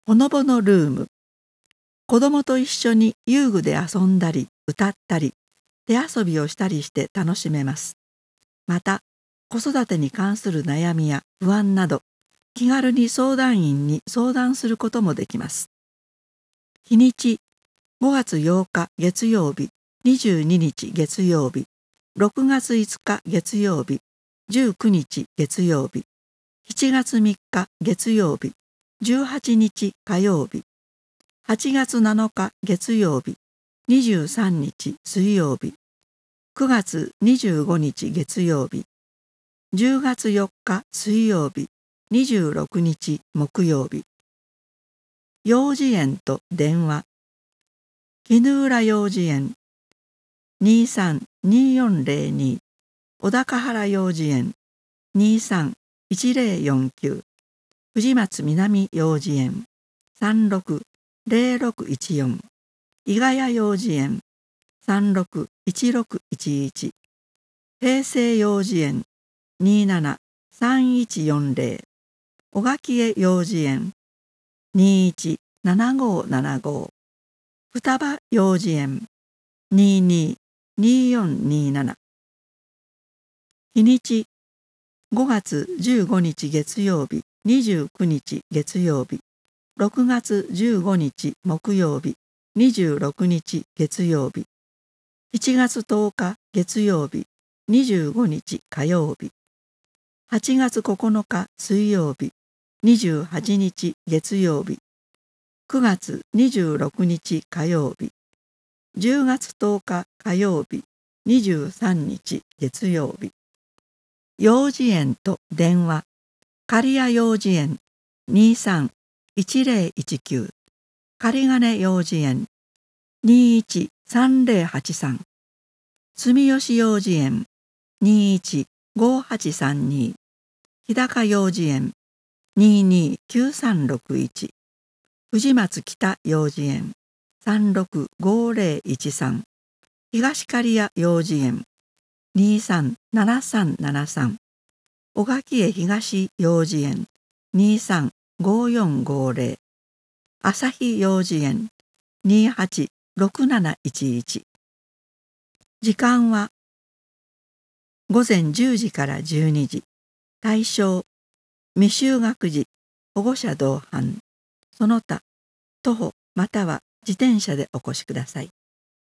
ほのぼのルーム。子供と一緒に遊具で遊んだり歌ったり手遊びをしたりして楽しめます。また子育てに関する悩みや不安など気軽に相談員に相談することもできます。日にち5月8日月曜日、22日月曜日、6月5日月曜日、19日月曜日、7月3日月曜日、18日火曜日、8月7日月曜日、23日水曜日、9月25日月曜日、10月4日水曜日、26日木曜日。幼児園と電話。絹浦幼児園 23-2402 小高原幼稚園 23-1049 藤松南幼稚園 36-0614 伊ヶ谷幼稚園 36-1611 平成幼稚園 27-3140 小垣江幼稚園 21-7575 双葉幼稚園 22-2427。日にち5月15日月曜日、29日月曜日、6月15日木曜日、26日月曜日、7月10日月曜日、25日火曜日、8月9日水曜日、28日月曜日、9月26日火曜日、10月10日火曜日、23日月曜日。幼児園と電話。刈谷幼稚園 23-1019 刈金幼稚園 21-3083 住吉幼稚園 21-5832 日高幼稚園 22-9361 藤松北幼稚園 36-5013 東刈谷幼稚園 23-7373 小垣江東幼稚園 23-5450 朝日幼稚園 28-6711。時間は午前10時から12時。対象未就学児、保護者同伴、その他徒歩または自転車でお越しください。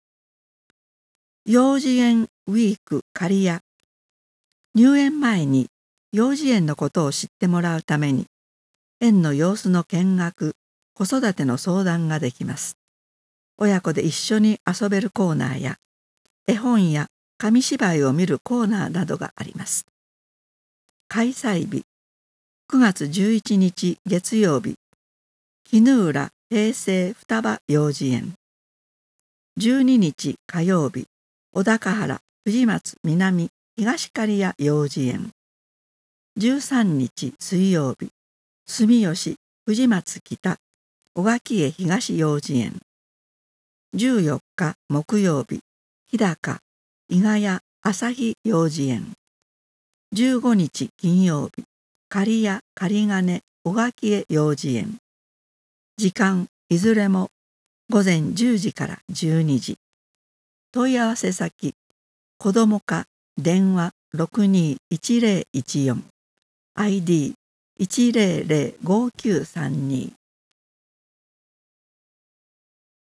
幼児園ウィーク刈谷。入園前に幼児園のことを知ってもらうために園の様子の見学、子育ての相談ができます。親子で一緒に遊べるコーナーや絵本や紙芝居を見るコーナーなどがあります。開催日9月11日月曜日、絹浦平成双葉幼稚園。12日火曜日、小高原藤松南東刈谷幼稚園。13日水曜日、住吉藤松北小垣江東幼稚園。14日木曜日、日高伊ヶ谷朝日幼稚園。15日金曜日、刈谷刈金小垣江幼稚園。時間いずれも午前10時から12時。問い合わせ先子ども課電話 621014 ID1005932